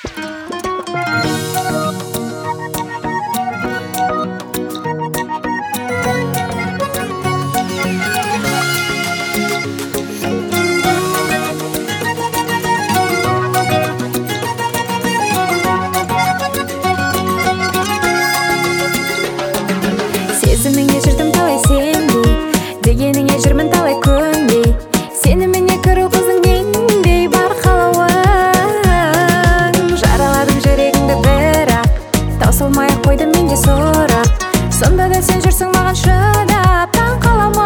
Сезіміңе жүрдім талай сенбей, дегеніңе жүрмін талай көнбей. Сеніміне кіру қыздың нендей бар қалауың. Жараладым жүрегіңді бірақ, таусылмай қойдым менде сұрақ. Сонда да сен жүрсің маған шыдап, таң қалама.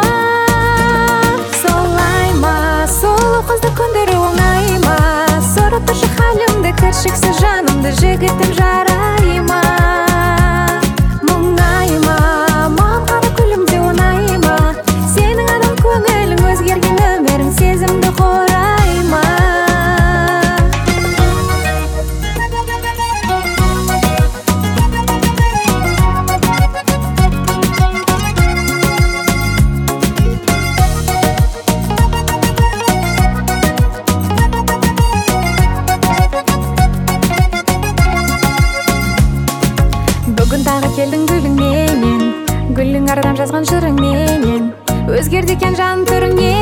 Солай ма, сұлу қызды көндіру оңай ма? Сұрап тұршы халімді, кіршіксіз жанымды, жігітім жарай ма? Сезімді қорайма. Бүгін тағы келдің гүліңменен, гүлің ардан жазған жырыңменен. Өзгерді екен жан түріңнен.